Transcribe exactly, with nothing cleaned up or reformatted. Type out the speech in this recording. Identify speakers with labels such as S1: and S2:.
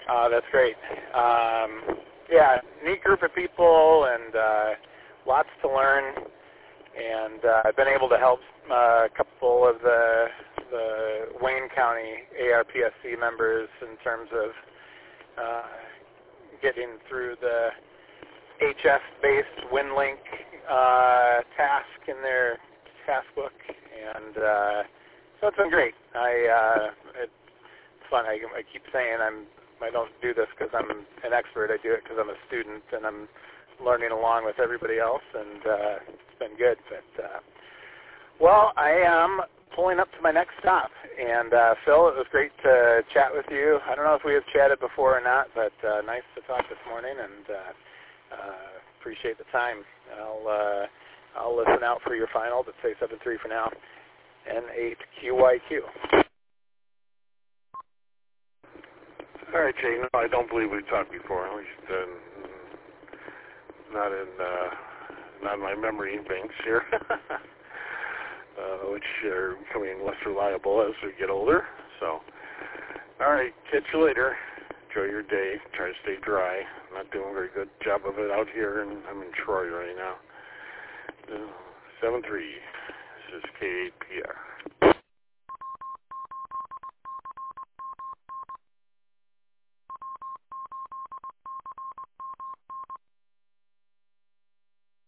S1: Uh, that's great. Um, yeah, neat group of people and uh, lots to learn. And uh, I've been able to help uh, a couple of the, the Wayne County A R P S C members in terms of uh, getting through the H F-based WinLink uh, task in their task book. And uh, so it's been great. I uh, it's fun. I, I keep saying I'm I don't do this because I'm an expert. I do it because I'm a student and I'm learning along with everybody else, and uh, it's been good. But uh, well, I am pulling up to my next stop. And uh, Phil, it was great to chat with you. I don't know if we have chatted before or not, but uh, nice to talk this morning, and uh, uh, appreciate the time. I'll uh, I'll listen out for your final, but say seven three for now. N eight Q Y Q.
S2: All right, Jay. No, I don't believe we've talked before. At least uh, not in uh, not in my memory banks here, uh, which are becoming less reliable as we get older. So, all right, catch you later. Enjoy your day. Try to stay dry. I'm not doing a very good job of it out here, and I'm in Troy right now. Uh, seven three. This is K eight P R.